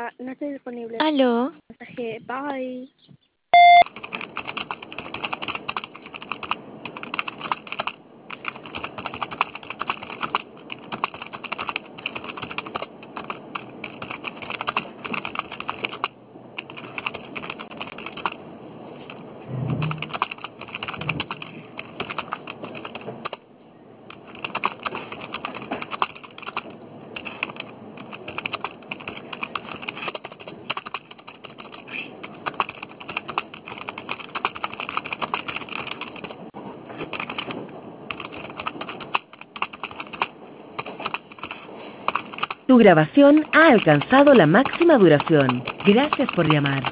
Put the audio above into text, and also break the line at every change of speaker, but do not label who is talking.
Disculpa, no estoy disponible.
Aló.
Mensaje, bye.
Tu grabación ha alcanzado la máxima duración. Gracias por llamar.